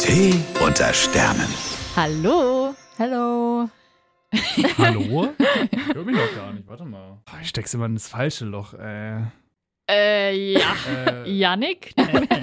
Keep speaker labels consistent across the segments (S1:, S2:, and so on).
S1: Tee unter Sternen.
S2: Hallo.
S3: Hallo.
S4: Hallo? Ich höre mich noch gar nicht, warte mal. Ich steck's immer in das falsche Loch,
S2: Ja. Yannick?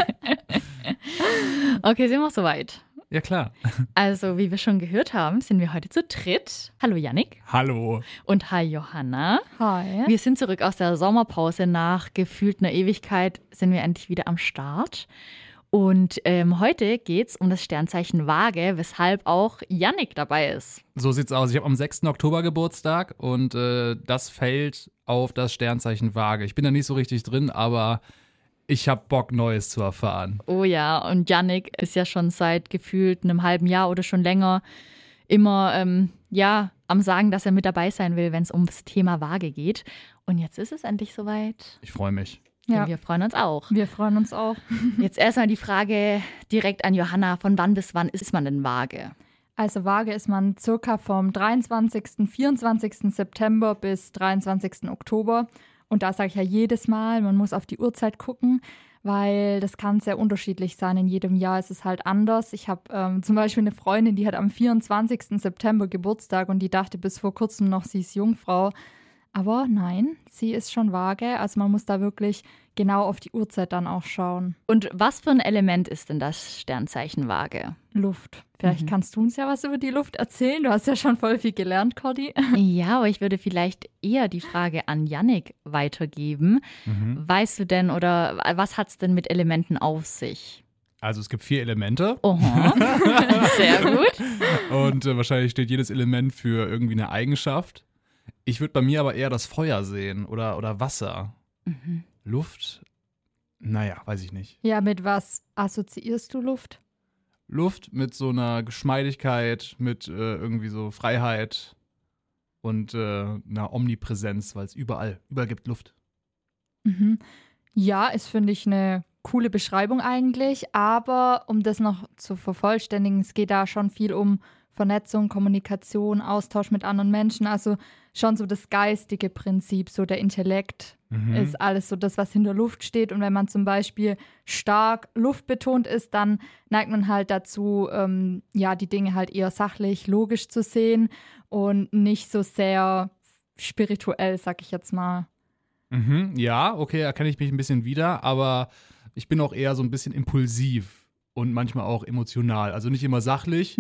S2: Okay, sind wir soweit?
S4: Ja, klar.
S2: Also, wie wir schon gehört haben, sind wir heute zu dritt. Hallo Yannick.
S4: Hallo.
S2: Und hi Johanna.
S3: Hi.
S2: Wir sind zurück aus der Sommerpause. Nach gefühlt einer Ewigkeit sind wir endlich wieder am Start. Und heute geht es um das Sternzeichen Waage, weshalb auch Yannick dabei ist.
S4: So sieht's aus. Ich habe am 6. Oktober Geburtstag und das fällt auf das Sternzeichen Waage. Ich bin da nicht so richtig drin, aber ich habe Bock, Neues zu erfahren.
S2: Oh ja, und Yannick ist ja schon seit gefühlt einem halben Jahr oder schon länger immer am Sagen, dass er mit dabei sein will, wenn es ums Thema Waage geht. Und jetzt ist es endlich soweit.
S4: Ich freue mich.
S2: Ja. Wir freuen uns auch.
S3: Wir freuen uns auch.
S2: Jetzt erstmal die Frage direkt an Johanna. Von wann bis wann ist man denn Waage?
S3: Also Waage ist man circa vom 23., 24. September bis 23. Oktober. Und da sage ich ja jedes Mal, man muss auf die Uhrzeit gucken, weil das kann sehr unterschiedlich sein. In jedem Jahr ist es halt anders. Ich habe zum Beispiel eine Freundin, die hat am 24. September Geburtstag und die dachte bis vor kurzem noch, sie ist Jungfrau. Aber nein, sie ist schon Waage. Also man muss da wirklich genau auf die Uhrzeit dann auch schauen.
S2: Und was für ein Element ist denn das Sternzeichen Waage?
S3: Luft. Vielleicht kannst du uns ja was über die Luft erzählen. Du hast ja schon voll viel gelernt, Cordi.
S2: Ja, aber ich würde vielleicht eher die Frage an Yannick weitergeben. Weißt du denn oder was hat es denn mit Elementen auf sich?
S4: Also es gibt 4 Elemente.
S2: Oha, sehr gut.
S4: Und wahrscheinlich steht jedes Element für irgendwie eine Eigenschaft. Ich würde bei mir aber eher das Feuer sehen oder Wasser. Luft? Naja, weiß ich nicht.
S3: Ja, mit was assoziierst du Luft?
S4: Luft mit so einer Geschmeidigkeit, mit irgendwie so Freiheit und einer Omnipräsenz, weil es überall gibt Luft.
S3: Ja, ist, finde ich, eine coole Beschreibung eigentlich. Aber um das noch zu vervollständigen, es geht da schon viel um Vernetzung, Kommunikation, Austausch mit anderen Menschen. Also schon so das geistige Prinzip, so der Intellekt ist alles so das, was hinter Luft steht. Und wenn man zum Beispiel stark luftbetont ist, dann neigt man halt dazu, die Dinge halt eher sachlich, logisch zu sehen und nicht so sehr spirituell, sag ich jetzt mal.
S4: Ja, okay, erkenne ich mich ein bisschen wieder, aber ich bin auch eher so ein bisschen impulsiv und manchmal auch emotional. Also nicht immer sachlich,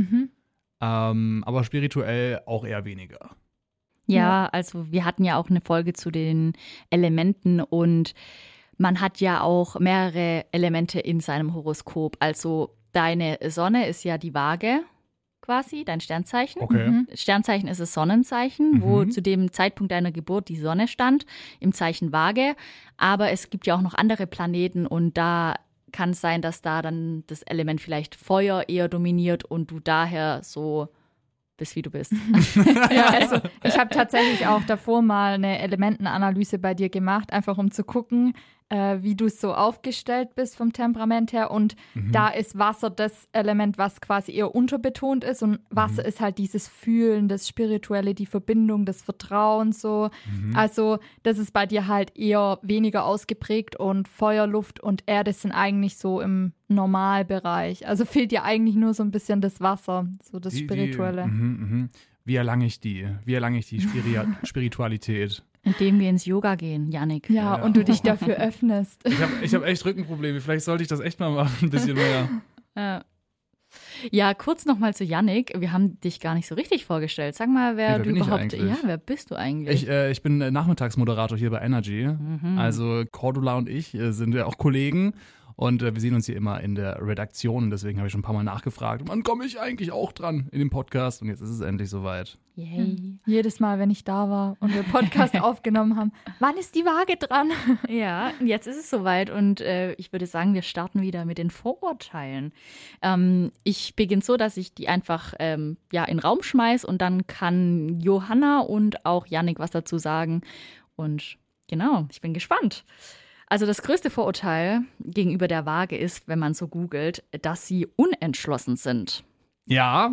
S4: aber spirituell auch eher weniger.
S2: Ja, also wir hatten ja auch eine Folge zu den Elementen und man hat ja auch mehrere Elemente in seinem Horoskop. Also deine Sonne ist ja die Waage quasi, dein Sternzeichen.
S4: Okay.
S2: Sternzeichen ist das Sonnenzeichen, wo zu dem Zeitpunkt deiner Geburt die Sonne stand, im Zeichen Waage. Aber es gibt ja auch noch andere Planeten und da kann es sein, dass da dann das Element vielleicht Feuer eher dominiert und du daher so bist, wie du bist.
S3: Ja, also ich habe tatsächlich auch davor mal eine Elementenanalyse bei dir gemacht, einfach um zu gucken, wie du so aufgestellt bist vom Temperament her. Und da ist Wasser das Element, was quasi eher unterbetont ist. Und Wasser ist halt dieses Fühlen, das Spirituelle, die Verbindung, das Vertrauen so. Also das ist bei dir halt eher weniger ausgeprägt. Und Feuer, Luft und Erde sind eigentlich so im Normalbereich. Also fehlt dir eigentlich nur so ein bisschen das Wasser, so das Spirituelle.
S4: Wie erlange ich die Spiritualität?
S2: Indem wir ins Yoga gehen, Yannick.
S3: Ja, und du dich dafür öffnest.
S4: Ich hab echt Rückenprobleme. Vielleicht sollte ich das echt mal machen, ein bisschen mehr.
S2: Ja, kurz nochmal zu Yannick. Wir haben dich gar nicht so richtig vorgestellt. Sag mal, wer du überhaupt. Ja, wer bist du eigentlich?
S4: Ich bin Nachmittagsmoderator hier bei Energy. Also Cordula und ich sind ja auch Kollegen. Und wir sehen uns hier immer in der Redaktion. Deswegen habe ich schon ein paar Mal nachgefragt. Wann komme ich eigentlich auch dran in dem Podcast? Und jetzt ist es endlich soweit.
S2: Yay.
S3: Jedes Mal, wenn ich da war und wir Podcast aufgenommen haben, wann ist die Waage dran?
S2: Ja, jetzt ist es soweit. Und ich würde sagen, wir starten wieder mit den Vorurteilen. Ich beginne so, dass ich die einfach in den Raum schmeiß. Und dann kann Johanna und auch Yannick was dazu sagen. Und genau, ich bin gespannt. Also das größte Vorurteil gegenüber der Waage ist, wenn man so googelt, dass sie unentschlossen sind.
S4: Ja,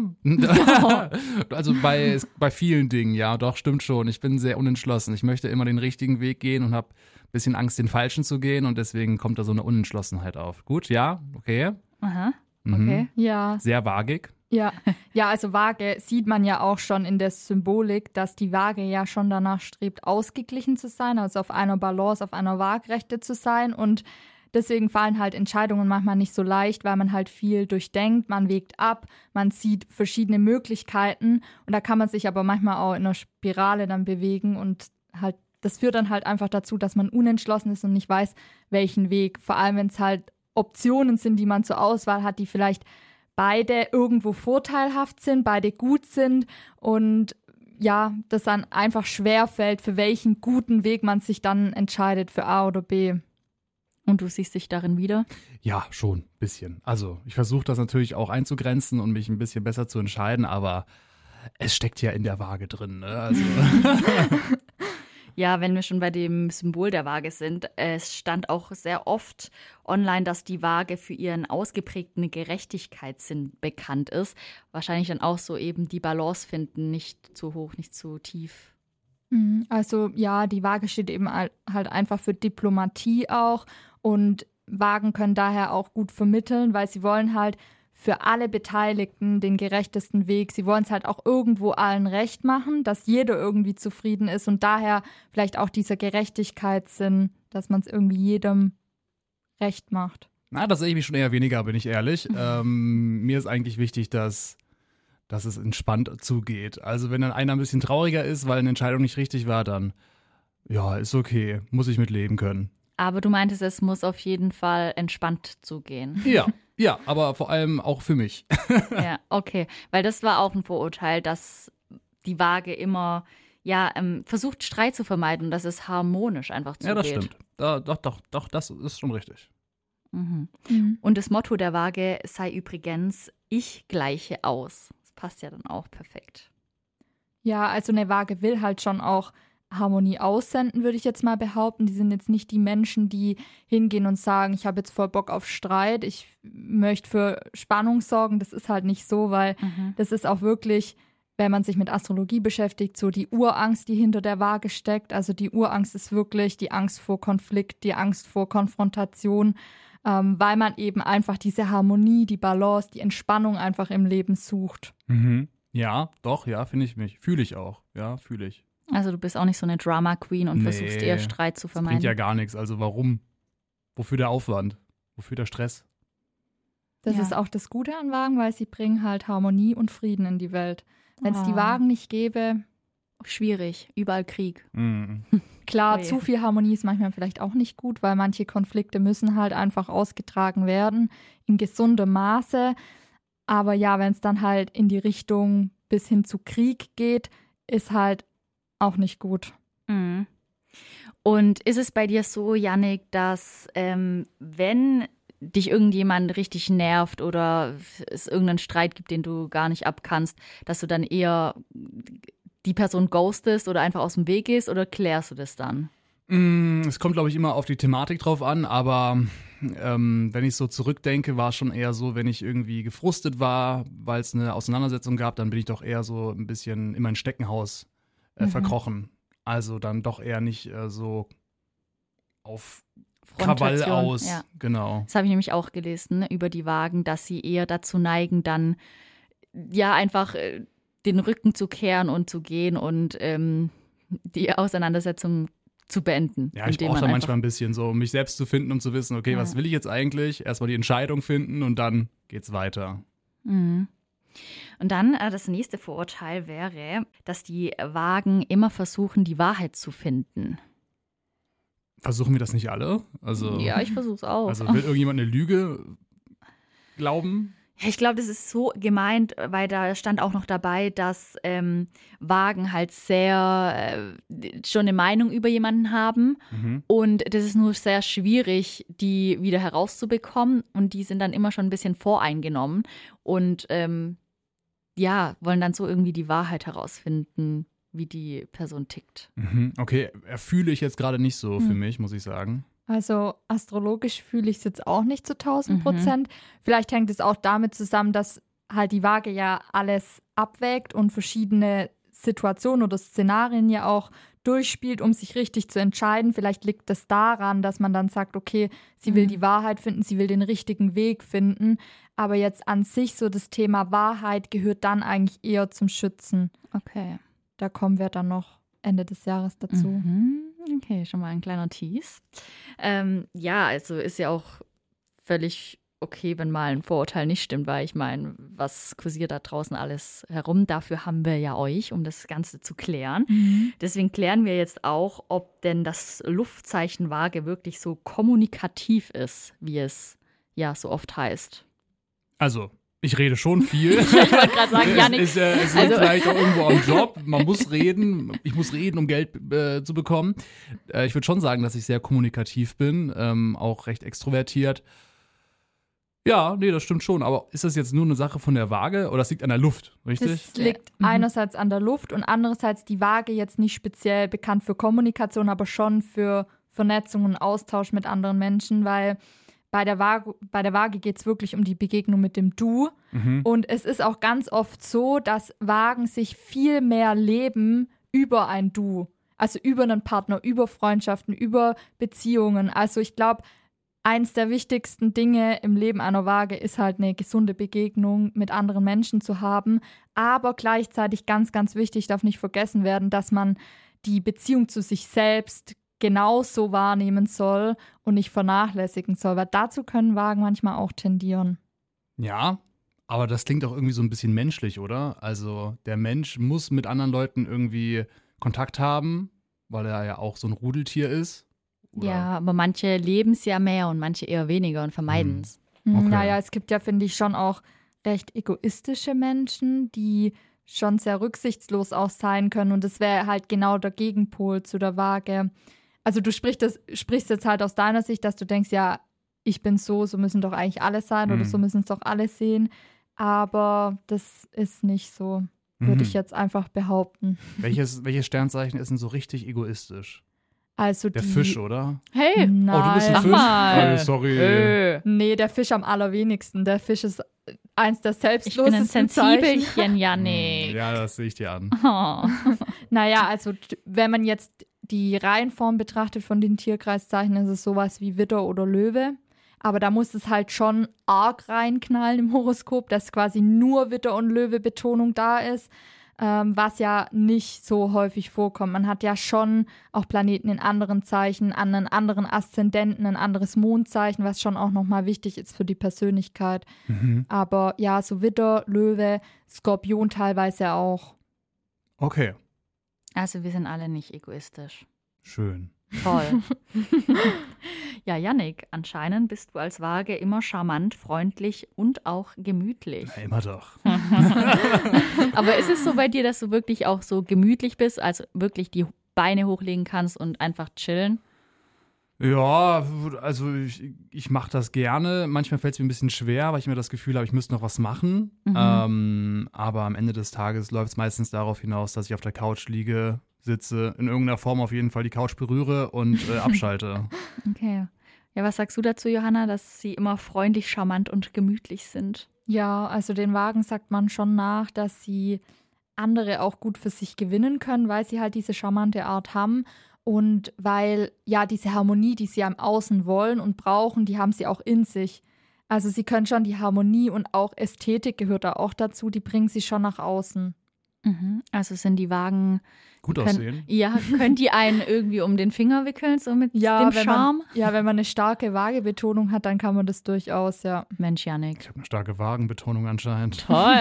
S4: also bei vielen Dingen, ja, doch, stimmt schon. Ich bin sehr unentschlossen. Ich möchte immer den richtigen Weg gehen und habe ein bisschen Angst, den falschen zu gehen und deswegen kommt da so eine Unentschlossenheit auf. Gut, ja, okay.
S2: Aha. Okay.
S3: Ja.
S4: Sehr vagig.
S3: Ja, also Waage sieht man ja auch schon in der Symbolik, dass die Waage ja schon danach strebt, ausgeglichen zu sein, also auf einer Balance, auf einer Waagrechte zu sein. Und deswegen fallen halt Entscheidungen manchmal nicht so leicht, weil man halt viel durchdenkt, man wägt ab, man sieht verschiedene Möglichkeiten und da kann man sich aber manchmal auch in einer Spirale dann bewegen und halt, das führt dann halt einfach dazu, dass man unentschlossen ist und nicht weiß, welchen Weg. Vor allem, wenn es halt Optionen sind, die man zur Auswahl hat, die vielleicht beide irgendwo vorteilhaft sind, beide gut sind und ja, das dann einfach schwerfällt, für welchen guten Weg man sich dann entscheidet, für A oder B.
S2: Und du siehst dich darin wieder?
S4: Ja, schon, ein bisschen. Also ich versuche das natürlich auch einzugrenzen und mich ein bisschen besser zu entscheiden, aber es steckt ja in der Waage drin. Ne? Also
S2: Ja, wenn wir schon bei dem Symbol der Waage sind, es stand auch sehr oft online, dass die Waage für ihren ausgeprägten Gerechtigkeitssinn bekannt ist. Wahrscheinlich dann auch so eben die Balance finden, nicht zu hoch, nicht zu tief.
S3: Also ja, die Waage steht eben halt einfach für Diplomatie auch und Waagen können daher auch gut vermitteln, weil sie wollen halt für alle Beteiligten den gerechtesten Weg. Sie wollen es halt auch irgendwo allen recht machen, dass jeder irgendwie zufrieden ist und daher vielleicht auch dieser Gerechtigkeitssinn, dass man es irgendwie jedem recht macht.
S4: Na, das sehe ich mich schon eher weniger, bin ich ehrlich. Mir ist eigentlich wichtig, dass es entspannt zugeht. Also wenn dann einer ein bisschen trauriger ist, weil eine Entscheidung nicht richtig war, dann ja, ist okay, muss ich mit leben können.
S2: Aber du meintest, es muss auf jeden Fall entspannt zugehen.
S4: Ja, aber vor allem auch für mich.
S2: Ja, okay. Weil das war auch ein Vorurteil, dass die Waage immer versucht, Streit zu vermeiden und dass es harmonisch einfach zugeht.
S4: Ja, das stimmt. Doch, das ist schon richtig.
S2: Mhm. Und das Motto der Waage sei übrigens, ich gleiche aus. Das passt ja dann auch perfekt.
S3: Ja, also eine Waage will halt schon auch Harmonie aussenden, würde ich jetzt mal behaupten. Die sind jetzt nicht die Menschen, die hingehen und sagen, ich habe jetzt voll Bock auf Streit, ich möchte für Spannung sorgen. Das ist halt nicht so, weil das ist auch wirklich, wenn man sich mit Astrologie beschäftigt, so die Urangst, die hinter der Waage steckt. Also die Urangst ist wirklich die Angst vor Konflikt, die Angst vor Konfrontation, weil man eben einfach diese Harmonie, die Balance, die Entspannung einfach im Leben sucht.
S4: Mhm. Ja, doch, ja, fühle ich auch. Ja, fühle ich.
S2: Also du bist auch nicht so eine Drama Queen und versuchst eher Streit zu vermeiden.
S4: Das bringt ja gar nichts. Also warum? Wofür der Aufwand? Wofür der Stress?
S3: Das ist auch das Gute an Waagen, weil sie bringen halt Harmonie und Frieden in die Welt. Wenn es die Waagen nicht gäbe,
S2: schwierig, überall Krieg.
S3: Klar, zu viel Harmonie ist manchmal vielleicht auch nicht gut, weil manche Konflikte müssen halt einfach ausgetragen werden in gesundem Maße. Aber ja, wenn es dann halt in die Richtung bis hin zu Krieg geht, ist halt auch nicht gut.
S2: Mhm. Und ist es bei dir so, Jannik, dass wenn dich irgendjemand richtig nervt oder es irgendeinen Streit gibt, den du gar nicht abkannst, dass du dann eher die Person ghostest oder einfach aus dem Weg gehst oder klärst du das dann?
S4: Es kommt, glaube ich, immer auf die Thematik drauf an, aber wenn ich so zurückdenke, war es schon eher so, wenn ich irgendwie gefrustet war, weil es eine Auseinandersetzung gab, dann bin ich doch eher so ein bisschen in mein Steckenhaus verkrochen. Also dann doch eher nicht so auf Krawall aus.
S2: Ja.
S4: Genau.
S2: Das habe ich nämlich auch gelesen, ne, über die Waagen, dass sie eher dazu neigen, dann ja einfach den Rücken zu kehren und zu gehen und die Auseinandersetzung zu beenden.
S4: Ja, ich brauche da manchmal ein bisschen so, um mich selbst zu finden, um zu wissen, okay, was will ich jetzt eigentlich? Erstmal die Entscheidung finden und dann geht's weiter.
S2: Mhm. Und dann das nächste Vorurteil wäre, dass die Waagen immer versuchen, die Wahrheit zu finden.
S4: Versuchen wir das nicht alle? Also,
S2: ja, ich versuche es auch.
S4: Also will irgendjemand eine Lüge glauben?
S2: Ja, ich glaube, das ist so gemeint, weil da stand auch noch dabei, dass Waagen halt sehr schon eine Meinung über jemanden haben. Und das ist nur sehr schwierig, die wieder herauszubekommen. Und die sind dann immer schon ein bisschen voreingenommen und wollen dann so irgendwie die Wahrheit herausfinden, wie die Person tickt.
S4: Okay, erfühle ich jetzt gerade nicht so für mich, muss ich sagen.
S3: Also astrologisch fühle ich es jetzt auch nicht zu 1000%. Vielleicht hängt es auch damit zusammen, dass halt die Waage ja alles abwägt und verschiedene Situationen oder Szenarien ja auch durchspielt, um sich richtig zu entscheiden. Vielleicht liegt es daran, dass man dann sagt, okay, sie will die Wahrheit finden, sie will den richtigen Weg finden. Aber jetzt an sich so das Thema Wahrheit gehört dann eigentlich eher zum Schützen.
S2: Okay.
S3: Da kommen wir dann noch Ende des Jahres dazu.
S2: Okay, schon mal ein kleiner Tease. Ja, also ist ja auch völlig okay, wenn mal ein Vorurteil nicht stimmt, weil ich meine, was kursiert da draußen alles herum? Dafür haben wir ja euch, um das Ganze zu klären. Deswegen klären wir jetzt auch, ob denn das Luftzeichen Waage wirklich so kommunikativ ist, wie es ja so oft heißt.
S4: Also, ich rede schon viel.
S2: Ich wollte gerade sagen, Jannik.
S4: Es liegt vielleicht auch irgendwo am Job. Man muss reden. Ich muss reden, um Geld zu bekommen. Ich würde schon sagen, dass ich sehr kommunikativ bin, auch recht extrovertiert. Ja, nee, das stimmt schon. Aber ist das jetzt nur eine Sache von der Waage oder das liegt an der Luft, richtig?
S3: Das liegt einerseits an der Luft und andererseits die Waage jetzt nicht speziell bekannt für Kommunikation, aber schon für Vernetzung und Austausch mit anderen Menschen, weil bei der Waage geht es wirklich um die Begegnung mit dem Du. Und es ist auch ganz oft so, dass Waagen sich viel mehr leben über ein Du. Also über einen Partner, über Freundschaften, über Beziehungen. Also ich glaube, eins der wichtigsten Dinge im Leben einer Waage ist halt eine gesunde Begegnung mit anderen Menschen zu haben. Aber gleichzeitig ganz, ganz wichtig, darf nicht vergessen werden, dass man die Beziehung zu sich selbst genauso wahrnehmen soll und nicht vernachlässigen soll. Weil dazu können Waagen manchmal auch tendieren.
S4: Ja, aber das klingt auch irgendwie so ein bisschen menschlich, oder? Also der Mensch muss mit anderen Leuten irgendwie Kontakt haben, weil er ja auch so ein Rudeltier ist. Oder?
S2: Ja, aber manche leben es ja mehr und manche eher weniger und vermeiden es.
S4: Okay.
S3: Naja, es gibt ja, finde ich, schon auch recht egoistische Menschen, die schon sehr rücksichtslos auch sein können. Und das wäre halt genau der Gegenpol zu der Waage. Also du sprichst jetzt halt aus deiner Sicht, dass du denkst, ja, ich bin so müssen doch eigentlich alle sein oder so müssen es doch alle sehen. Aber das ist nicht so, würde ich jetzt einfach behaupten.
S4: Welches Sternzeichen ist denn so richtig egoistisch?
S3: Also
S4: Der Fisch, oder?
S2: Hey,
S3: Nein.
S4: Oh, du bist ein
S2: Sag
S4: Fisch?
S2: mal.
S4: Sorry.
S3: Nee, der Fisch am allerwenigsten. Der Fisch ist eins der
S2: Ich bin ein
S3: selbstlosesten Zeichen.
S2: Sensibelchen, Jannik.
S4: Ja, das sehe ich dir an.
S2: Oh.
S3: Naja, also wenn man jetzt die Reihenform betrachtet von den Tierkreiszeichen, ist es sowas wie Widder oder Löwe. Aber da muss es halt schon arg reinknallen im Horoskop, dass quasi nur Widder- und Löwe-Betonung da ist, was ja nicht so häufig vorkommt. Man hat ja schon auch Planeten in anderen Zeichen, einen anderen Aszendenten, ein anderes Mondzeichen, was schon auch nochmal wichtig ist für die Persönlichkeit. Aber ja, so Widder, Löwe, Skorpion teilweise auch.
S4: Okay,
S2: Also wir sind alle nicht egoistisch.
S4: schön.
S2: Toll. Ja, Jannik, anscheinend bist du als Waage immer charmant, freundlich und auch gemütlich.
S4: Na, immer doch.
S2: Aber ist es so bei dir, dass du wirklich auch so gemütlich bist, also wirklich die Beine hochlegen kannst und einfach chillen?
S4: Ja, also ich mache das gerne. Manchmal fällt es mir ein bisschen schwer, weil ich mir das Gefühl habe, ich müsste noch was machen. Aber am Ende des Tages läuft es meistens darauf hinaus, dass ich auf der Couch liege, sitze, in irgendeiner Form auf jeden Fall die Couch berühre und abschalte.
S2: Okay. Ja, was sagst du dazu, Johanna, dass sie immer freundlich, charmant und gemütlich sind?
S3: Ja, also den Wagen sagt man schon nach, dass sie andere auch gut für sich gewinnen können, weil sie halt diese charmante Art haben und weil ja diese Harmonie, die sie am Außen wollen und brauchen, die haben sie auch in sich. Also sie können schon die Harmonie und auch Ästhetik gehört da auch dazu, die bringen sie schon nach außen.
S2: Also sind die Wagen
S4: Gut aussehen.
S2: Ja, könnt ihr einen irgendwie um den Finger wickeln, so mit dem Charme?
S3: Wenn man eine starke Waagebetonung hat, dann kann man das durchaus, ja.
S2: Mensch, Jannik.
S4: Ich habe eine starke Wagenbetonung anscheinend.
S2: Toll.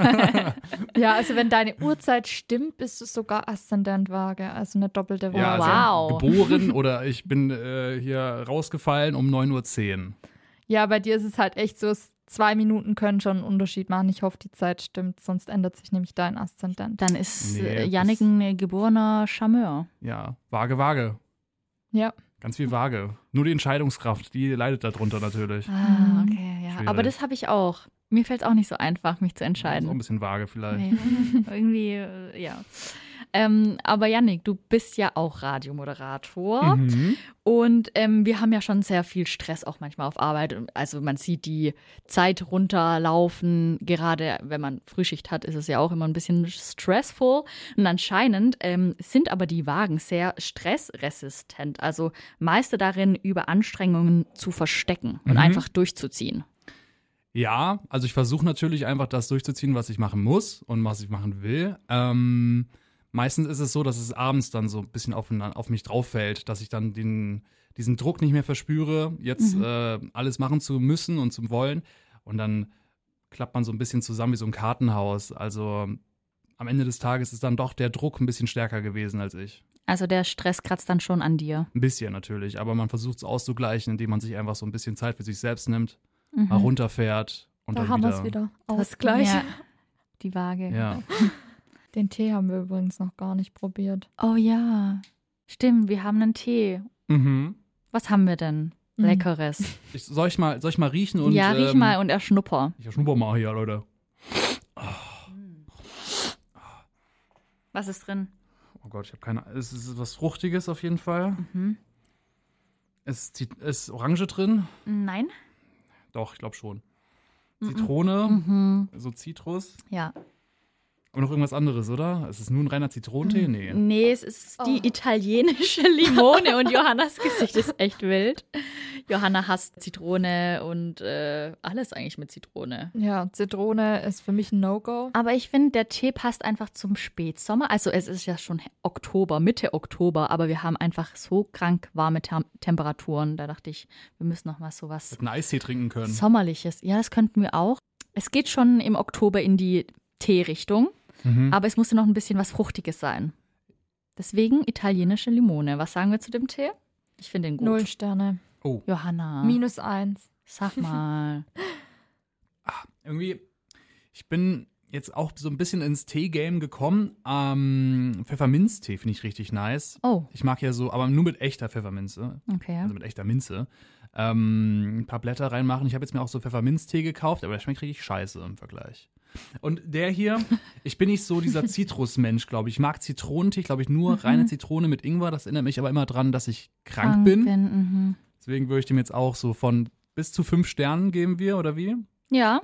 S3: Ja, also wenn deine Uhrzeit stimmt, bist du sogar Aszendent Waage, also eine doppelte Waage.
S4: Ja, also
S2: Wow.
S4: geboren oder ich bin hier rausgefallen um 9:10 Uhr.
S3: Ja, bei dir ist es halt echt so, 2 Minuten können schon einen Unterschied machen. Ich hoffe, die Zeit stimmt, sonst ändert sich nämlich dein Aszendent.
S2: Dann ist
S4: Nee,
S2: Jannik ein geborener Charmeur.
S4: Ja, Waage.
S3: Ja.
S4: Ganz viel Waage. Nur die Entscheidungskraft, die leidet darunter natürlich.
S2: Ah, okay, ja.
S4: Schwierig.
S2: Aber das habe ich auch. Mir fällt es auch nicht so einfach, mich zu
S4: So
S2: entscheiden.
S4: ein bisschen vage vielleicht.
S2: Nee. Irgendwie, ja. Aber Yannick, du bist ja auch Radiomoderator und wir haben ja schon sehr viel Stress auch manchmal auf Arbeit. Also man sieht die Zeit runterlaufen. Gerade wenn man Frühschicht hat, ist es ja auch immer ein bisschen stressful. Und anscheinend sind aber die Wagen sehr stressresistent. Also Meister darin, Überanstrengungen zu verstecken und einfach durchzuziehen.
S4: Ja, also ich versuche natürlich einfach das durchzuziehen, was ich machen muss und was ich machen will. Meistens ist es so, dass es abends dann so ein bisschen auf mich drauf fällt, dass ich dann diesen Druck nicht mehr verspüre, jetzt alles machen zu müssen und zu wollen. Und dann klappt man so ein bisschen zusammen wie so ein Kartenhaus. Also am Ende des Tages ist dann doch der Druck ein bisschen stärker gewesen als ich.
S2: Also der Stress kratzt dann schon an dir.
S4: Ein bisschen natürlich, aber man versucht es auszugleichen, indem man sich einfach so ein bisschen Zeit für sich selbst nimmt, mal runterfährt und
S3: Da
S4: dann
S3: haben wir
S4: wieder.
S3: es wieder. Ausgleich.
S2: Ja, die Waage.
S4: Ja.
S3: Den Tee haben wir übrigens noch gar nicht probiert.
S2: Oh ja, stimmt, wir haben einen Tee.
S4: Mhm.
S2: Was haben wir denn? Leckeres.
S4: Soll ich mal riechen und
S2: Ja, riech mal und erschnupper.
S4: ich schnupper mal hier, Leute.
S2: Was ist drin?
S4: Oh Gott, ich habe keine. Es ist was Fruchtiges auf jeden Fall. Ist Orange drin?
S2: Nein?
S4: Doch, ich glaube schon. Zitrone, so Zitrus.
S2: Ja.
S4: Und noch irgendwas anderes, oder? Es ist nur ein reiner Zitronentee? Nee.
S2: Nee, es ist die italienische Limone und Johannas Gesicht ist echt wild. Johanna hasst Zitrone und alles eigentlich mit Zitrone.
S3: Ja, Zitrone ist für mich ein No-Go.
S2: Aber ich finde, der Tee passt einfach zum Spätsommer. Also es ist ja schon Oktober, Mitte Oktober, aber wir haben einfach so krank warme Temperaturen. Da dachte ich, wir müssen noch mal sowas
S4: Hätten einen Eistee trinken können.
S2: Sommerliches. Ja, das könnten wir auch. Es geht schon im Oktober in die Teerichtung, aber es musste noch ein bisschen was Fruchtiges sein. Deswegen italienische Limone. Was sagen wir zu dem Tee? Ich finde den gut.
S3: 0 Sterne.
S4: Oh,
S2: Johanna,
S3: -1.
S2: sag mal.
S4: irgendwie, ich bin jetzt auch so ein bisschen ins Tee-Game gekommen. Pfefferminztee finde ich richtig nice.
S2: Oh,
S4: Ich mag ja so, aber nur mit echter Pfefferminze,
S2: okay.
S4: also mit echter Minze. Ein paar Blätter reinmachen. Ich habe jetzt mir auch so Pfefferminztee gekauft, aber der schmeckt richtig scheiße im Vergleich. Und der hier, ich bin nicht so dieser Zitrusmensch, glaube ich. Ich mag Zitronentee, glaube ich, nur reine Zitrone mit Ingwer. Das erinnert mich aber immer dran, dass ich krank bin. Deswegen würde ich dem jetzt auch so von bis zu 5 Sternen geben wir, oder wie?
S2: Ja,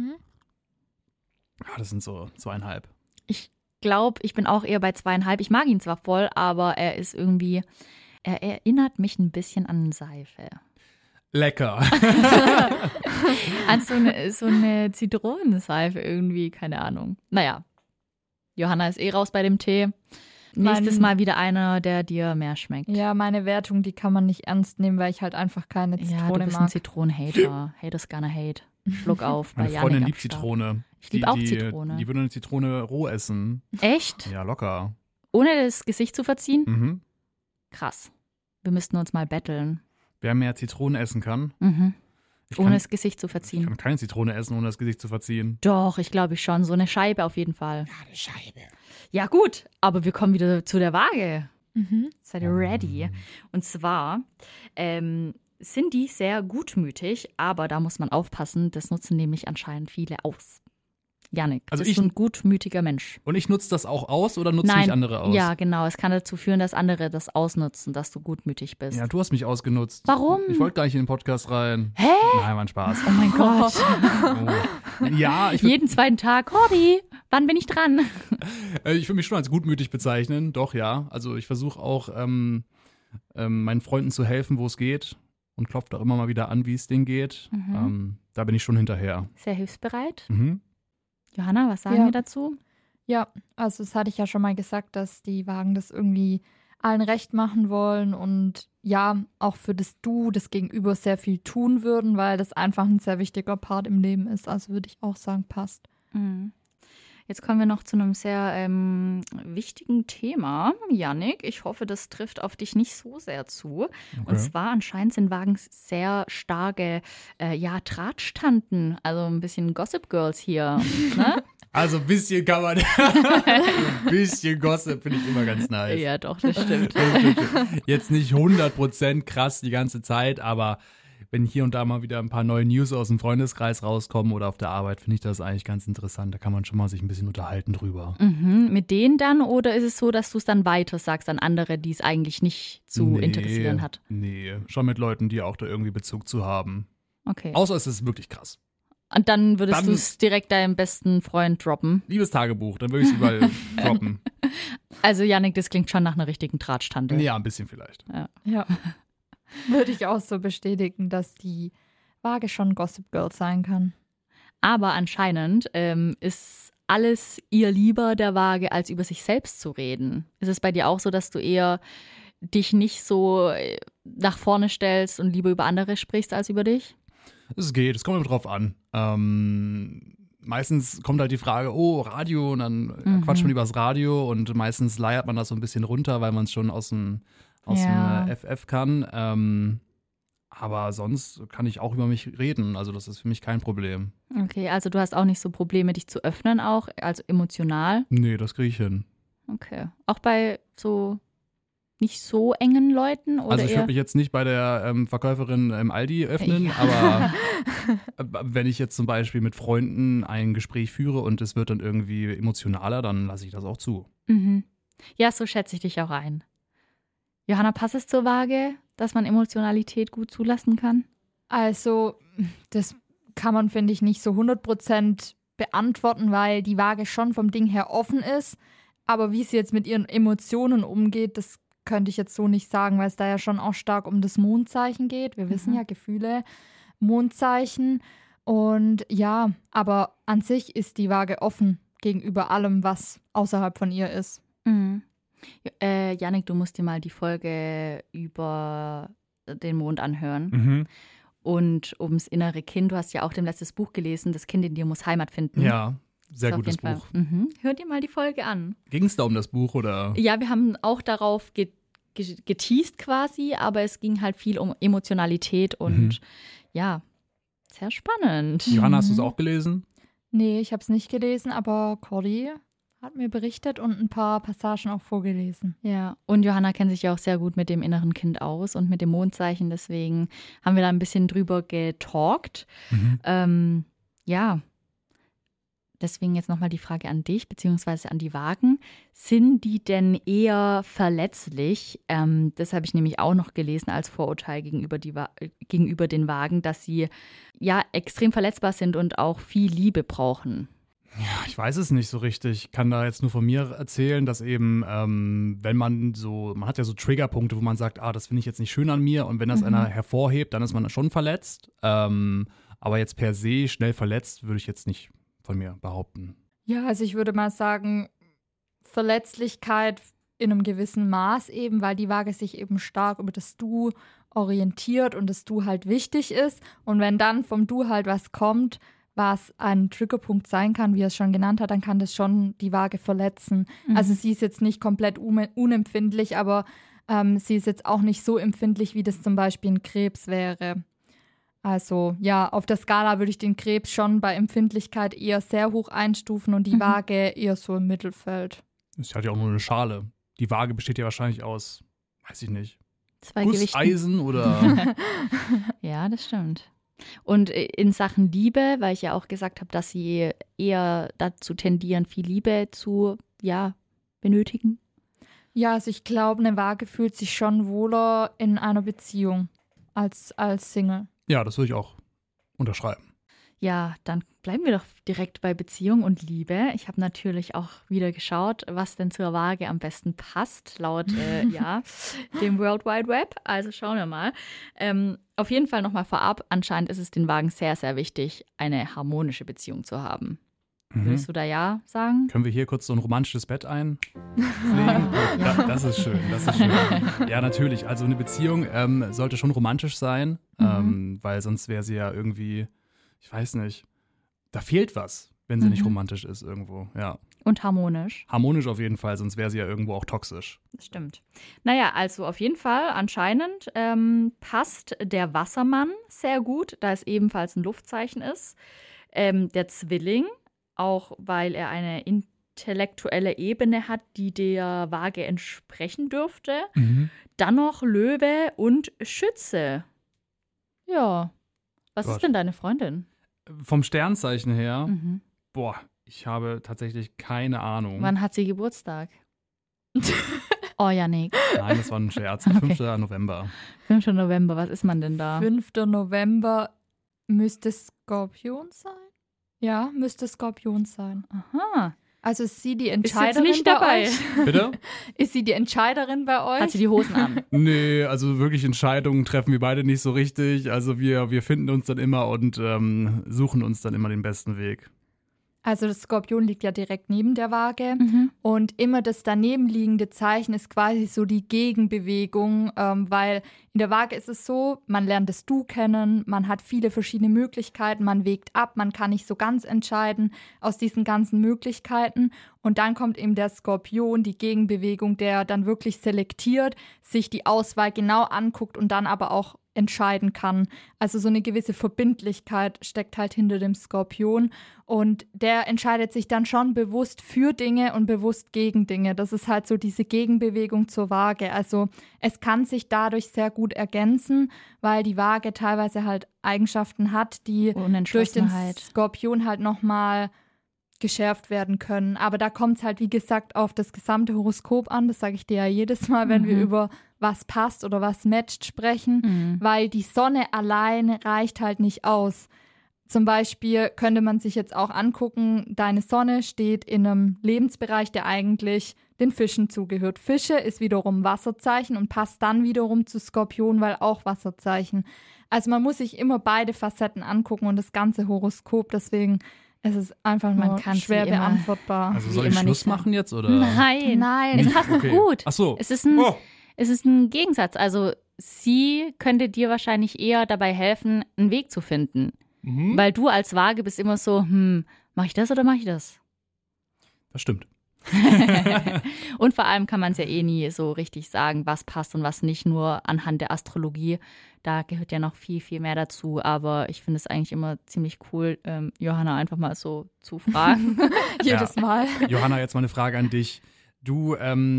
S4: Ja, das sind so 2,5.
S2: ich glaube, ich bin auch eher bei 2,5. Ich mag ihn zwar voll, aber er erinnert mich ein bisschen an Seife.
S4: Lecker.
S2: An so eine Zitronenseife irgendwie, keine Ahnung. Naja, Johanna ist raus bei dem Tee. Nächstes Mal wieder einer, der dir mehr schmeckt.
S3: Ja, meine Wertung, die kann man nicht ernst nehmen, weil ich halt einfach keine
S2: Ja, du
S3: Zitrone
S2: bist ein
S3: mag.
S2: Zitronenhater. Haters gonna hate. Schluck auf bei
S4: Meine
S2: Yannick
S4: Freundin
S2: am
S4: liebt
S2: Start.
S4: Zitrone.
S2: Ich lieb auch Zitrone.
S4: Die würde eine Zitrone roh essen.
S2: Echt?
S4: Ja, locker.
S2: Ohne das Gesicht zu verziehen?
S4: Mhm.
S2: Krass. Wir müssten uns mal betteln.
S4: Wer mehr Zitronen essen kann. Ich
S2: Ohne
S4: kann,
S2: das Gesicht zu
S4: ich
S2: verziehen.
S4: kann keine Zitrone essen, ohne das Gesicht zu verziehen.
S2: Doch, ich glaube schon. So eine Scheibe auf jeden Fall.
S4: Ja, eine Scheibe.
S2: Ja, gut. Aber wir kommen wieder zu der Waage. Seid ihr ready? Und zwar sind die sehr gutmütig, aber da muss man aufpassen. Das nutzen nämlich anscheinend viele aus. Yannick,
S4: Also
S2: bist du ein gutmütiger Mensch?
S4: Und ich nutze das auch aus oder nutzen
S2: Nein.
S4: mich andere aus?
S2: Ja, genau. Es kann dazu führen, dass andere das ausnutzen, dass du gutmütig bist.
S4: Ja, du hast mich ausgenutzt.
S2: Warum?
S4: Ich wollte gar nicht in den Podcast rein.
S2: Hä?
S4: Nein, war ein Spaß.
S2: Oh mein Gott.
S4: Oh. Ja, ich
S2: Jeden zweiten Tag, Hobby, wann bin ich dran?
S4: würde mich schon als gutmütig bezeichnen. Doch, ja. Also ich versuche auch meinen Freunden zu helfen, wo es geht. Und klopft auch immer mal wieder an, wie es denen geht. Da bin ich schon hinterher.
S2: Sehr hilfsbereit.
S4: Mhm.
S2: Johanna, was sagen
S3: Ja.
S2: wir dazu?
S3: Ja, also das hatte ich ja schon mal gesagt, dass die Wagen das irgendwie allen recht machen wollen und ja, auch für das Du, das Gegenüber sehr viel tun würden, weil das einfach ein sehr wichtiger Part im Leben ist. Also würde ich auch sagen, passt.
S2: Jetzt kommen wir noch zu einem sehr wichtigen Thema. Yannick, ich hoffe, das trifft auf dich nicht so sehr zu. Und zwar anscheinend sind Wagen sehr starke Tratschtanten, also ein bisschen Gossip Girls hier. Ne?
S4: Also ein bisschen kann man, ein bisschen Gossip finde ich immer ganz nice.
S2: Ja, doch, das stimmt.
S4: Jetzt nicht 100% krass die ganze Zeit, aber wenn hier und da mal wieder ein paar neue News aus dem Freundeskreis rauskommen oder auf der Arbeit, finde ich das eigentlich ganz interessant. Da kann man schon mal sich ein bisschen unterhalten drüber.
S2: Mhm. Mit denen dann oder ist es so, dass du es dann weiter sagst an andere, die es eigentlich nicht zu interessieren hat?
S4: Nee, schon mit Leuten, die auch da irgendwie Bezug zu haben.
S2: Okay.
S4: Außer es ist wirklich krass.
S2: Und dann würdest du es direkt deinem besten Freund droppen?
S4: Liebes Tagebuch, dann würde ich es überall droppen.
S2: Also Yannick, das klingt schon nach einer richtigen Tratsch-Tante.
S4: Ja, ein bisschen vielleicht.
S3: Ja. Würde ich auch so bestätigen, dass die Waage schon Gossip Girl sein kann.
S2: Aber anscheinend ist alles ihr lieber der Waage, als über sich selbst zu reden. Ist es bei dir auch so, dass du eher dich nicht so nach vorne stellst und lieber über andere sprichst als über dich?
S4: Es geht, es kommt immer drauf an. Meistens kommt halt die Frage, oh, Radio, und dann quatscht man über das Radio und meistens leiert man das so ein bisschen runter, weil man es schon aus dem FF kann. Aber sonst kann ich auch über mich reden, also das ist für mich kein Problem.
S2: Okay, also du hast auch nicht so Probleme, dich zu öffnen auch, also emotional?
S4: Nee, das kriege ich hin.
S2: Okay, auch bei so nicht so engen Leuten? Oder
S4: also ich würde mich jetzt nicht bei der Verkäuferin im Aldi öffnen, aber wenn ich jetzt zum Beispiel mit Freunden ein Gespräch führe und es wird dann irgendwie emotionaler, dann lasse ich das auch zu.
S2: Mhm. Ja, so schätze ich dich auch ein. Johanna, passt es zur Waage, dass man Emotionalität gut zulassen kann?
S3: Also, das kann man, finde ich, nicht so 100% beantworten, weil die Waage schon vom Ding her offen ist. Aber wie sie jetzt mit ihren Emotionen umgeht, das könnte ich jetzt so nicht sagen, weil es da ja schon auch stark um das Mondzeichen geht. Wir wissen ja, Gefühle, Mondzeichen. Und ja, aber an sich ist die Waage offen gegenüber allem, was außerhalb von ihr ist.
S2: Mhm. Yannick, du musst dir mal die Folge über den Mond anhören.
S4: Mhm.
S2: Und ums innere Kind, du hast ja auch dein letztes Buch gelesen, Das Kind in dir muss Heimat finden.
S4: Ja, sehr
S2: auf
S4: gutes
S2: jeden
S4: Buch.
S2: Fall. Mhm. Hör dir mal die Folge an.
S4: Ging es da um das Buch oder?
S2: Ja, wir haben auch darauf geteased quasi, aber es ging halt viel um Emotionalität und ja, sehr spannend.
S4: Johanna, hast du es auch gelesen?
S3: Nee, ich habe es nicht gelesen, aber Cordy hat mir berichtet und ein paar Passagen auch vorgelesen.
S2: Ja, und Johanna kennt sich ja auch sehr gut mit dem inneren Kind aus und mit dem Mondzeichen, deswegen haben wir da ein bisschen drüber getalkt. Ja, deswegen jetzt nochmal die Frage an dich, beziehungsweise an die Wagen. Sind die denn eher verletzlich? Das habe ich nämlich auch noch gelesen als Vorurteil gegenüber den Wagen, dass sie ja extrem verletzbar sind und auch viel Liebe brauchen.
S4: Ja, ich weiß es nicht so richtig. Ich kann da jetzt nur von mir erzählen, dass eben, wenn man hat ja so Triggerpunkte, wo man sagt, das finde ich jetzt nicht schön an mir, und wenn das einer hervorhebt, dann ist man schon verletzt. Aber jetzt per se schnell verletzt, würde ich jetzt nicht von mir behaupten.
S3: Ja, also ich würde mal sagen, Verletzlichkeit in einem gewissen Maß eben, weil die Waage sich eben stark über das Du orientiert und das Du halt wichtig ist. Und wenn dann vom Du halt was kommt, was ein Triggerpunkt sein kann, wie er es schon genannt hat, dann kann das schon die Waage verletzen. Also sie ist jetzt nicht komplett unempfindlich, aber sie ist jetzt auch nicht so empfindlich, wie das zum Beispiel ein Krebs wäre. Also ja, auf der Skala würde ich den Krebs schon bei Empfindlichkeit eher sehr hoch einstufen und die Waage eher so im Mittelfeld.
S4: Es hat ja auch nur eine Schale. Die Waage besteht ja wahrscheinlich aus, weiß ich nicht,
S2: 2 Gewichten.
S4: Gusseisen oder...
S2: Ja, das stimmt. Und in Sachen Liebe, weil ich ja auch gesagt habe, dass sie eher dazu tendieren, viel Liebe zu, benötigen.
S3: Ja, also ich glaube, eine Waage fühlt sich schon wohler in einer Beziehung als Single.
S4: Ja, das würde ich auch unterschreiben.
S2: Ja, dann bleiben wir doch direkt bei Beziehung und Liebe. Ich habe natürlich auch wieder geschaut, was denn zur Waage am besten passt, laut dem World Wide Web. Also schauen wir mal. Auf jeden Fall nochmal vorab, anscheinend ist es den Wagen sehr, sehr wichtig, eine harmonische Beziehung zu haben. Würdest du da ja sagen?
S4: Können wir hier kurz so ein romantisches Bett einlegen? Das ist schön, das ist schön. Ja, natürlich. Also eine Beziehung sollte schon romantisch sein, weil sonst wäre sie ja irgendwie, ich weiß nicht, da fehlt was, wenn sie nicht romantisch ist irgendwo, ja.
S2: Und harmonisch.
S4: Harmonisch auf jeden Fall, sonst wäre sie ja irgendwo auch toxisch.
S2: Das stimmt. Naja, also auf jeden Fall anscheinend passt der Wassermann sehr gut, da es ebenfalls ein Luftzeichen ist. Der Zwilling, auch weil er eine intellektuelle Ebene hat, die der Waage entsprechen dürfte. Dann noch Löwe und Schütze. Ja. Was
S4: Gott.
S2: ist denn deine Freundin?
S4: Vom Sternzeichen her,
S2: Mhm.
S4: boah, ich habe tatsächlich keine Ahnung.
S2: Wann hat sie Geburtstag? Oh, Janik.
S4: Nein, das war ein Scherz.
S2: Okay.
S4: 5. November.
S2: 5. November, was ist man denn da?
S3: 5. November müsste Skorpion sein? Ja, müsste Skorpion sein.
S2: Aha.
S3: Also ist sie die
S2: Ist jetzt
S3: Entscheiderin
S2: nicht
S3: bei
S2: dabei.
S3: euch?
S4: Bitte?
S3: Ist sie die Entscheiderin bei euch?
S2: Hat sie die Hosen an?
S4: Nee, also wirklich Entscheidungen treffen wir beide nicht so richtig. Also wir finden uns dann immer und suchen uns dann immer den besten Weg.
S3: Also das Skorpion liegt ja direkt neben der Waage
S2: Mhm.
S3: und immer das daneben liegende Zeichen ist quasi so die Gegenbewegung, weil in der Waage ist es so, man lernt das Du kennen, man hat viele verschiedene Möglichkeiten, man wägt ab, man kann nicht so ganz entscheiden aus diesen ganzen Möglichkeiten und dann kommt eben der Skorpion, die Gegenbewegung, der dann wirklich selektiert, sich die Auswahl genau anguckt und dann aber auch entscheiden kann. Also so eine gewisse Verbindlichkeit steckt halt hinter dem Skorpion und der entscheidet sich dann schon bewusst für Dinge und bewusst gegen Dinge. Das ist halt so diese Gegenbewegung zur Waage. Also es kann sich dadurch sehr gut ergänzen, weil die Waage teilweise halt Eigenschaften hat, die durch den
S2: Unentschlossenheit.
S3: Skorpion halt nochmal geschärft werden können. Aber da kommt es halt, wie gesagt, auf das gesamte Horoskop an. Das sage ich dir ja jedes Mal, wenn wir über was passt oder was matcht sprechen, weil die Sonne alleine reicht halt nicht aus. Zum Beispiel könnte man sich jetzt auch angucken, deine Sonne steht in einem Lebensbereich, der eigentlich den Fischen zugehört. Fische ist wiederum Wasserzeichen und passt dann wiederum zu Skorpion, weil auch Wasserzeichen. Also man muss sich immer beide Facetten angucken und das ganze Horoskop, deswegen ist es einfach
S2: Man
S3: nur
S2: kann's
S3: schwer
S2: wie immer-
S3: beantwortbar.
S4: Also
S2: Wie
S4: soll ich
S2: immer
S4: Schluss
S2: nicht sagen.
S4: machen jetzt oder?
S2: Nein.
S3: Nein.
S2: Es passt doch
S4: Okay.
S2: gut.
S4: Ach so.
S2: Es ist ein Gegensatz. Also sie könnte dir wahrscheinlich eher dabei helfen, einen Weg zu finden.
S4: Mhm.
S2: Weil du als Waage bist immer so, mache ich das oder mache ich das?
S4: Das stimmt.
S2: Und vor allem kann man es ja eh nie so richtig sagen, was passt und was nicht, nur anhand der Astrologie. Da gehört ja noch viel, viel mehr dazu. Aber ich finde es eigentlich immer ziemlich cool, Johanna einfach mal so zu fragen.
S3: Jedes Mal.
S4: Johanna, jetzt mal eine Frage an dich. Du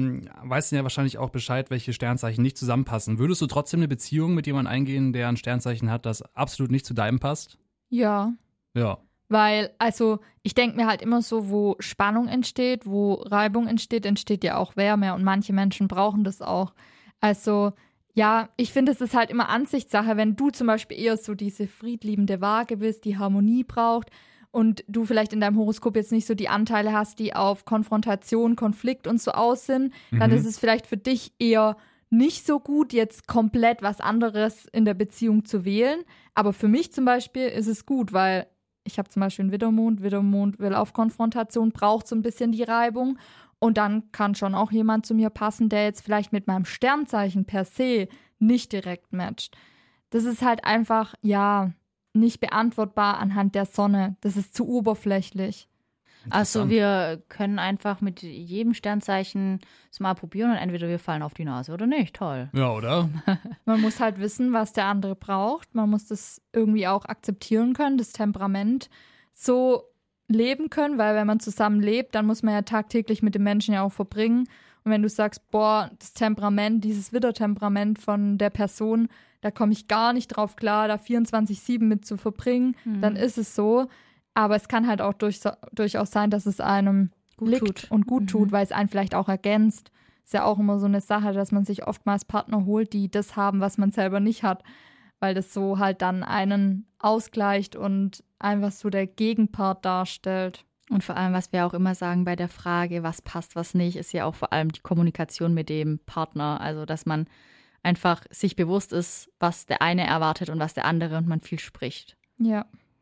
S4: weißt ja wahrscheinlich auch Bescheid, welche Sternzeichen nicht zusammenpassen. Würdest du trotzdem eine Beziehung mit jemandem eingehen, der ein Sternzeichen hat, das absolut nicht zu deinem passt?
S3: Ja.
S4: Ja.
S3: Weil, also, ich denke mir halt immer so, wo Spannung entsteht, wo Reibung entsteht, entsteht ja auch Wärme und manche Menschen brauchen das auch. Also, ja, ich finde, es ist halt immer Ansichtssache, wenn du zum Beispiel eher so diese friedliebende Waage bist, die Harmonie braucht und du vielleicht in deinem Horoskop jetzt nicht so die Anteile hast, die auf Konfrontation, Konflikt und so aus sind, dann ist es vielleicht für dich eher nicht so gut, jetzt komplett was anderes in der Beziehung zu wählen. Aber für mich zum Beispiel ist es gut, weil ich habe zum Beispiel einen Widdermond. Widdermond will auf Konfrontation, braucht so ein bisschen die Reibung. Und dann kann schon auch jemand zu mir passen, der jetzt vielleicht mit meinem Sternzeichen per se nicht direkt matcht. Das ist halt einfach, ja, nicht beantwortbar anhand der Sonne. Das ist zu oberflächlich.
S2: Also wir können einfach mit jedem Sternzeichen es mal probieren und entweder wir fallen auf die Nase oder nicht. Toll.
S4: Ja, oder?
S3: Man muss halt wissen, was der andere braucht. Man muss das irgendwie auch akzeptieren können, das Temperament so leben können, weil wenn man zusammen lebt, dann muss man ja tagtäglich mit dem Menschen ja auch verbringen. Und wenn du sagst, boah, das Temperament, dieses Widdertemperament von der Person, da komme ich gar nicht drauf klar, da 24/7 mit zu verbringen, dann ist es so. Aber es kann halt auch durchaus sein, dass es einem
S2: Gut
S3: liegt
S2: tut.
S3: und gut tut, weil es einen vielleicht auch ergänzt. Ist ja auch immer so eine Sache, dass man sich oftmals Partner holt, die das haben, was man selber nicht hat, weil das so halt dann einen ausgleicht und einfach so der Gegenpart darstellt.
S2: Und vor allem, was wir auch immer sagen bei der Frage, was passt, was nicht, ist ja auch vor allem die Kommunikation mit dem Partner. Also, dass man einfach sich bewusst ist, was der eine erwartet und was der andere und man viel spricht.
S3: Ja.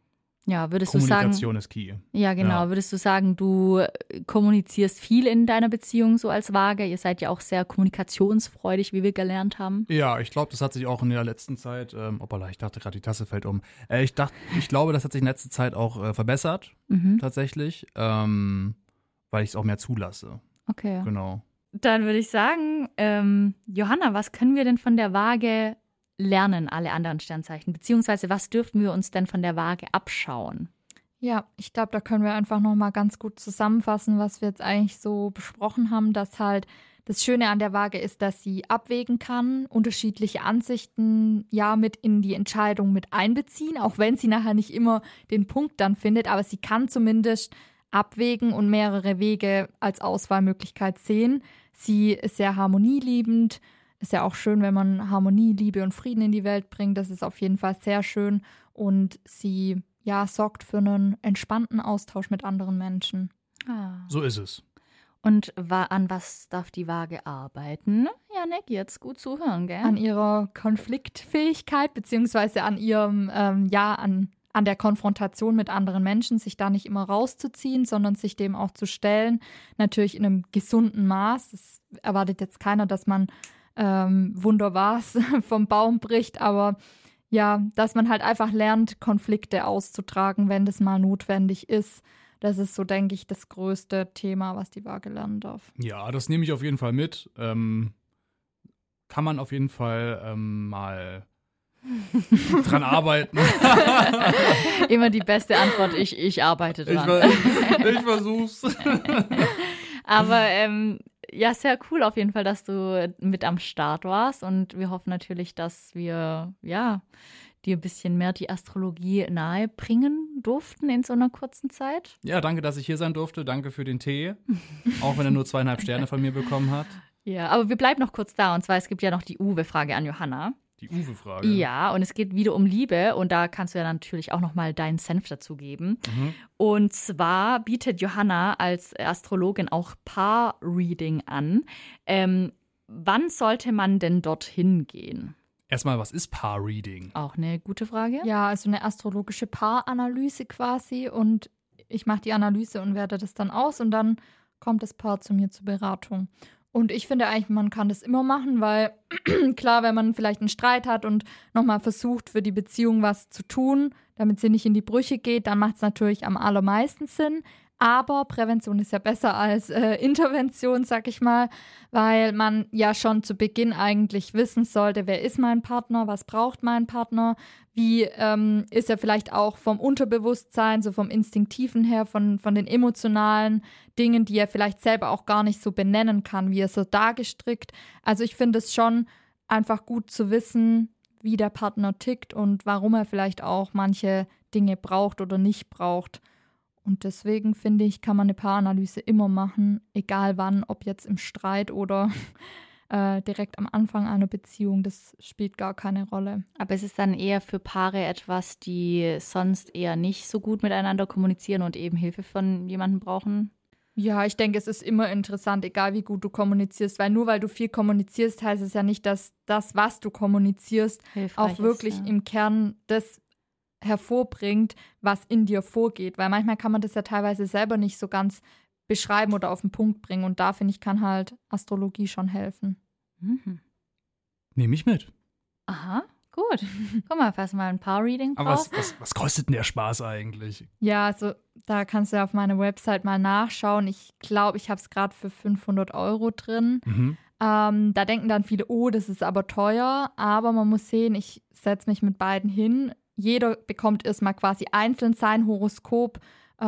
S2: Ja, würdest du sagen,
S4: Kommunikation ist key.
S2: ja genau,
S4: Ja.
S2: würdest du sagen, du kommunizierst viel in deiner Beziehung so als Waage? Ihr seid ja auch sehr kommunikationsfreudig, wie wir gelernt haben.
S4: Ja, ich glaube, das hat sich auch in der letzten Zeit, hoppala, ich dachte gerade, die Tasse fällt um. Ich glaube, das hat sich in letzter Zeit auch verbessert, tatsächlich, weil ich es auch mehr zulasse.
S2: Okay.
S4: Genau.
S2: Dann würde ich sagen, Johanna, was können wir denn von der Waage lernen, alle anderen Sternzeichen? Beziehungsweise, was dürften wir uns denn von der Waage abschauen?
S3: Ja, ich glaube, da können wir einfach nochmal ganz gut zusammenfassen, was wir jetzt eigentlich so besprochen haben, dass halt Das Schöne an der Waage ist, dass sie abwägen kann, unterschiedliche Ansichten mit in die Entscheidung mit einbeziehen, auch wenn sie nachher nicht immer den Punkt dann findet, aber sie kann zumindest abwägen und mehrere Wege als Auswahlmöglichkeit sehen. Sie ist sehr harmonieliebend. Ist ja auch schön, wenn man Harmonie, Liebe und Frieden in die Welt bringt. Das ist auf jeden Fall sehr schön. Und sie sorgt für einen entspannten Austausch mit anderen Menschen.
S4: So ist es.
S2: Und an was darf die Waage arbeiten? Janek, jetzt gut zuhören, gell?
S3: An ihrer Konfliktfähigkeit, beziehungsweise an ihrem, an der Konfrontation mit anderen Menschen, sich da nicht immer rauszuziehen, sondern sich dem auch zu stellen. Natürlich in einem gesunden Maß. Es erwartet jetzt keiner, dass man wunderwas vom Baum bricht, aber dass man halt einfach lernt, Konflikte auszutragen, wenn das mal notwendig ist. Das ist so, denke ich, das größte Thema, was die Waage lernen darf.
S4: Ja, das nehme ich auf jeden Fall mit. Kann man auf jeden Fall mal dran arbeiten.
S2: Immer die beste Antwort, ich arbeite dran.
S4: Ich versuch's.
S2: Aber sehr cool auf jeden Fall, dass du mit am Start warst und wir hoffen natürlich, dass wir dir ein bisschen mehr die Astrologie nahe bringen durften in so einer kurzen Zeit.
S4: Ja, danke, dass ich hier sein durfte. Danke für den Tee, auch wenn er nur 2,5 Sterne von mir bekommen hat.
S2: Ja, aber wir bleiben noch kurz da und zwar, es gibt ja noch die Uwe-Frage an Johanna.
S4: Die Uwe-Frage?
S2: Ja, und es geht wieder um Liebe und da kannst du ja natürlich auch nochmal deinen Senf dazugeben.
S4: Mhm.
S2: Und zwar bietet Johanna als Astrologin auch Paar-Reading an. Wann sollte man denn dorthin gehen?
S4: Erstmal, was ist Paar-Reading?
S2: Auch eine gute Frage.
S3: Ja, also eine astrologische Paaranalyse quasi und ich mache die Analyse und werte das dann aus und dann kommt das Paar zu mir zur Beratung. Und ich finde eigentlich, man kann das immer machen, weil klar, wenn man vielleicht einen Streit hat und nochmal versucht, für die Beziehung was zu tun, damit sie nicht in die Brüche geht, dann macht es natürlich am allermeisten Sinn. Aber Prävention ist ja besser als Intervention, sag ich mal, weil man ja schon zu Beginn eigentlich wissen sollte, wer ist mein Partner, was braucht mein Partner, wie ist er vielleicht auch vom Unterbewusstsein, so vom Instinktiven her, von den emotionalen Dingen, die er vielleicht selber auch gar nicht so benennen kann, wie er so dargestrickt. Also ich finde es schon einfach gut zu wissen, wie der Partner tickt und warum er vielleicht auch manche Dinge braucht oder nicht braucht. Und deswegen finde ich, kann man eine Paaranalyse immer machen, egal wann, ob jetzt im Streit oder direkt am Anfang einer Beziehung. Das spielt gar keine Rolle.
S2: Aber es ist dann eher für Paare etwas, die sonst eher nicht so gut miteinander kommunizieren und eben Hilfe von jemandem brauchen?
S3: Ja, ich denke, es ist immer interessant, egal wie gut du kommunizierst, weil nur weil du viel kommunizierst, heißt es ja nicht, dass das, was du kommunizierst,
S2: Hilfreich
S3: auch wirklich
S2: ist,
S3: im Kern das hervorbringt, was in dir vorgeht. Weil manchmal kann man das ja teilweise selber nicht so ganz beschreiben oder auf den Punkt bringen. Und da, finde ich, kann halt Astrologie schon helfen.
S2: Mhm.
S4: Nehme ich mit.
S2: Aha, gut. Guck mal, falls mal ein Paar-Reading
S4: Aber
S2: brauchst.
S4: was kostet denn der Spaß eigentlich?
S3: Ja, also da kannst du ja auf meiner Website mal nachschauen. Ich glaube, ich habe es gerade für 500 € drin.
S4: Mhm.
S3: Da denken dann viele, oh, das ist aber teuer. Aber man muss sehen, ich setze mich mit beiden hin. Jeder bekommt erstmal quasi einzeln sein Horoskop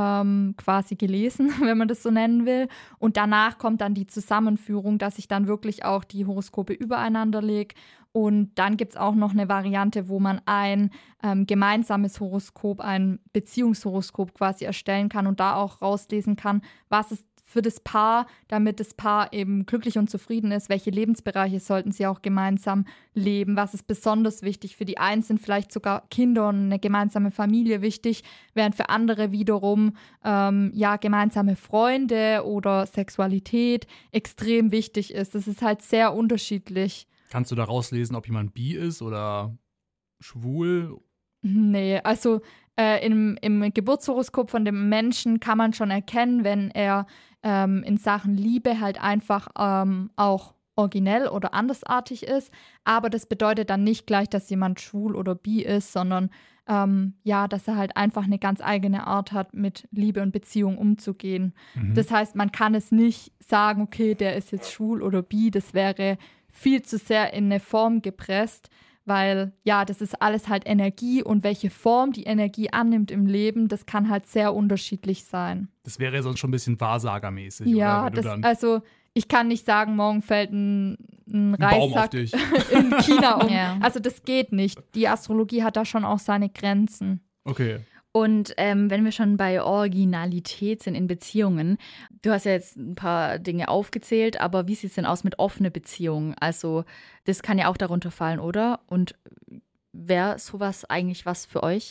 S3: quasi gelesen, wenn man das so nennen will. Und danach kommt dann die Zusammenführung, dass ich dann wirklich auch die Horoskope übereinander lege. Und dann gibt es auch noch eine Variante, wo man ein gemeinsames Horoskop, ein Beziehungshoroskop quasi erstellen kann und da auch rauslesen kann, was ist für das Paar, damit das Paar eben glücklich und zufrieden ist, welche Lebensbereiche sollten sie auch gemeinsam leben, was ist besonders wichtig. Für die einen sind vielleicht sogar Kinder und eine gemeinsame Familie wichtig, während für andere wiederum gemeinsame Freunde oder Sexualität extrem wichtig ist. Das ist halt sehr unterschiedlich.
S4: Kannst du da rauslesen, ob jemand bi ist oder schwul?
S3: Nee, also im Geburtshoroskop von dem Menschen kann man schon erkennen, wenn er in Sachen Liebe halt einfach auch originell oder andersartig ist. Aber das bedeutet dann nicht gleich, dass jemand schwul oder bi ist, sondern dass er halt einfach eine ganz eigene Art hat, mit Liebe und Beziehung umzugehen.
S4: Mhm.
S3: Das heißt, man kann es nicht sagen, okay, der ist jetzt schwul oder bi. Das wäre viel zu sehr in eine Form gepresst. Weil, ja, das ist alles halt Energie und welche Form die Energie annimmt im Leben, das kann halt sehr unterschiedlich sein.
S4: Das wäre sonst schon ein bisschen wahrsagermäßig.
S3: Ja,
S4: oder?
S3: also ich kann nicht sagen, morgen fällt ein
S4: Baum auf
S3: Reissack
S4: dich.
S3: in China um.
S2: Ja.
S3: Also das geht nicht. Die Astrologie hat da schon auch seine Grenzen.
S4: Okay.
S2: Und wenn wir schon bei Originalität sind in Beziehungen, du hast ja jetzt ein paar Dinge aufgezählt, aber wie sieht es denn aus mit offenen Beziehungen? Also das kann ja auch darunter fallen, oder? Und wäre sowas eigentlich was für euch?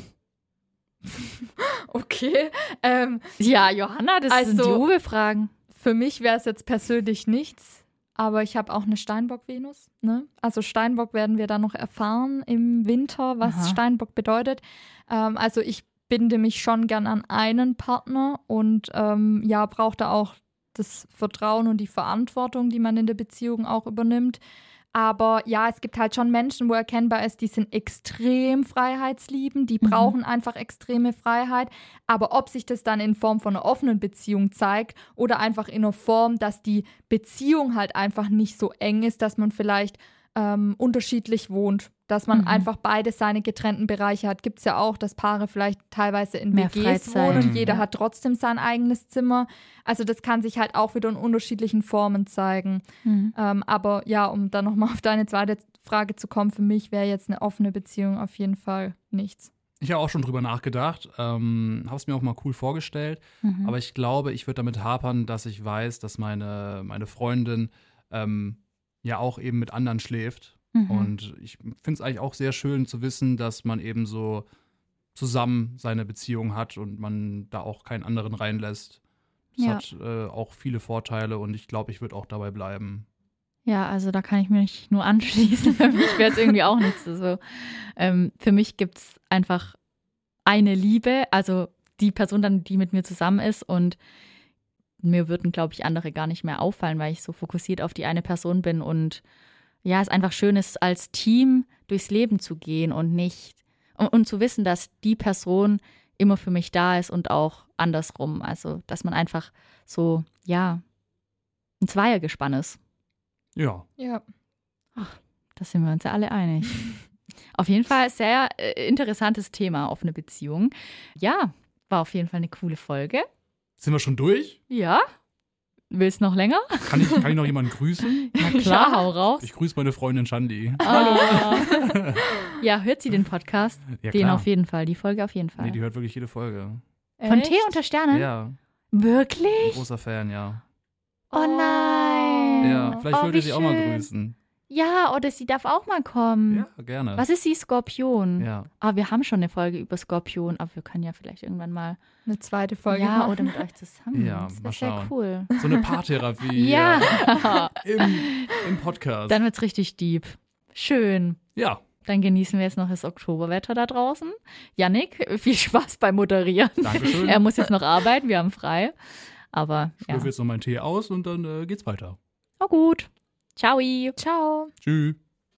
S3: Okay.
S2: Ja, Johanna, das sind die
S3: Also-
S2: Uwe-Fragen.
S3: Für mich wäre es jetzt persönlich nichts, aber ich habe auch eine Steinbock-Venus. Ne? Also Steinbock werden wir dann noch erfahren im Winter, was
S2: Aha.
S3: Steinbock bedeutet. Also ich binde mich schon gern an einen Partner und brauche da auch das Vertrauen und die Verantwortung, die man in der Beziehung auch übernimmt. Aber ja, es gibt halt schon Menschen, wo erkennbar ist, die sind extrem freiheitsliebend, die brauchen einfach extreme Freiheit. Aber ob sich das dann in Form von einer offenen Beziehung zeigt oder einfach in einer Form, dass die Beziehung halt einfach nicht so eng ist, dass man vielleicht unterschiedlich wohnt, dass man einfach beide seine getrennten Bereiche hat. Gibt es ja auch, dass Paare vielleicht teilweise in
S2: Mehr
S3: WGs
S2: Freizeit.
S3: wohnen und jeder hat trotzdem sein eigenes Zimmer. Also das kann sich halt auch wieder in unterschiedlichen Formen zeigen. Aber ja, um dann nochmal auf deine zweite Frage zu kommen, für mich wäre jetzt eine offene Beziehung auf jeden Fall nichts.
S4: Ich habe auch schon drüber nachgedacht, habe es mir auch mal cool vorgestellt, aber ich glaube, ich würde damit hapern, dass ich weiß, dass meine Freundin ja auch eben mit anderen schläft. Und ich finde es eigentlich auch sehr schön zu wissen, dass man eben so zusammen seine Beziehung hat und man da auch keinen anderen reinlässt. Das
S2: Ja.
S4: hat auch viele Vorteile und ich glaube, ich würde auch dabei bleiben.
S2: Ja, also da kann ich mich nur anschließen. Für mich wäre es irgendwie auch nichts. Also, für mich gibt es einfach eine Liebe, also die Person dann, die mit mir zusammen ist und mir würden, glaube ich, andere gar nicht mehr auffallen, weil ich so fokussiert auf die eine Person bin und ja, es einfach schön ist, als Team durchs Leben zu gehen und nicht und zu wissen, dass die Person immer für mich da ist und auch andersrum. Also, dass man einfach so, ja, ein Zweiergespann ist.
S4: Ja.
S3: Ja.
S2: Da sind wir uns ja alle einig. Auf jeden Fall sehr interessantes Thema, offene Beziehung. Ja, war auf jeden Fall eine coole Folge.
S4: Sind wir schon durch?
S2: Ja? Willst noch länger?
S4: Kann ich noch jemanden grüßen?
S2: Na klar, hau raus.
S4: Ich grüße meine Freundin Shandi.
S2: Ah. Ja, hört sie den Podcast?
S4: Ja,
S2: Den
S4: klar.
S2: auf jeden Fall, die Folge auf jeden Fall.
S4: Nee, die hört wirklich jede Folge.
S2: Von
S3: Echt?
S2: Tee unter Sternen?
S4: Ja,
S2: Wirklich?
S4: großer Fan, ja.
S2: Oh nein.
S4: Ja, vielleicht wollte
S2: wie
S4: ich sie auch mal
S2: schön.
S4: grüßen.
S2: Ja, oder sie darf auch mal kommen.
S4: Ja, gerne.
S2: Was ist sie, Skorpion?
S4: Ja.
S2: Ah, wir haben schon eine Folge über Skorpion, aber wir können ja vielleicht irgendwann mal
S3: Eine zweite Folge
S2: ja,
S3: machen.
S2: oder mit euch zusammen.
S4: Ja,
S2: das
S4: mal
S2: wäre sehr
S4: schauen.
S2: cool.
S4: So eine Paartherapie
S2: Ja,
S4: im Podcast.
S2: dann wird's richtig deep. Schön.
S4: Ja,
S2: Dann genießen wir jetzt noch das Oktoberwetter da draußen. Yannick, viel Spaß beim Moderieren.
S4: Dankeschön.
S2: Er muss jetzt noch arbeiten, wir haben frei. Aber
S4: Ich
S2: ja.
S4: rufe jetzt noch meinen Tee aus und dann geht's weiter.
S2: Oh gut. Ciao.
S3: Ciao.
S4: Tschüss.